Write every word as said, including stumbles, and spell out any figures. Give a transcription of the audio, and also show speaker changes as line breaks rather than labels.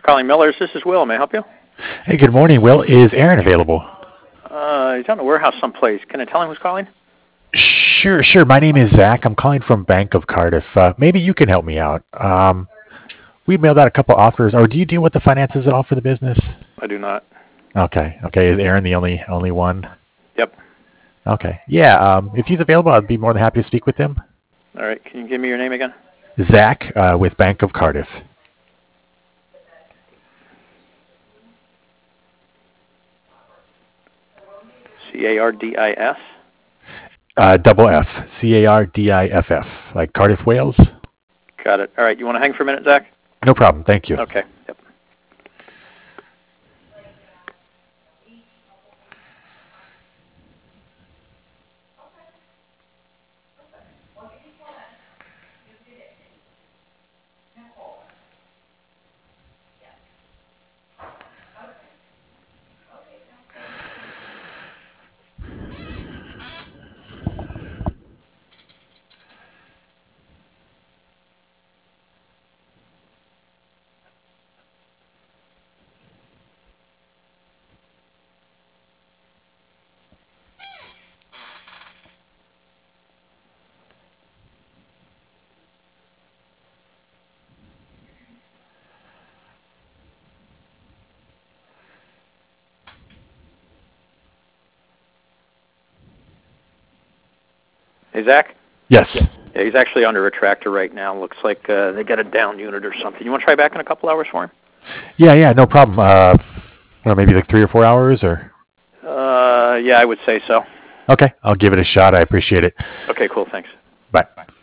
Calling Miller's. This is Will. May I help you?
Hey, good morning, Will. Is Aaron available?
Uh, he's on the warehouse someplace. Can I tell him who's calling?
Sure, sure. My name is Zach. I'm calling from Bank of Cardiff. Uh, maybe you can help me out. Um, we mailed out a couple offers. Or do you deal with the finances at all for the business?
I do not.
Okay. Okay. Is Aaron the only only one?
Yep.
Okay. Yeah. Um, if he's available, I'd be more than happy to speak with him.
All right. Can you give me your name again?
Zach uh, with Bank of Cardiff.
C A R D I S?
Uh, double F. C A R D I F F. Like Cardiff, Wales?
Got it. All right. You want to hang for a minute, Zach?
No problem. Thank you.
Okay. Yep. Hey, Zach?
Yes.
Yeah, he's actually under a tractor right now. Looks like uh, they got a down unit or something. You want to try back in a couple hours for him?
Yeah, yeah, no problem. Uh, well, maybe like three or four hours or?
Uh, yeah, I would say so.
Okay. I'll give it a shot. I appreciate it.
Okay, cool. Thanks.
Bye.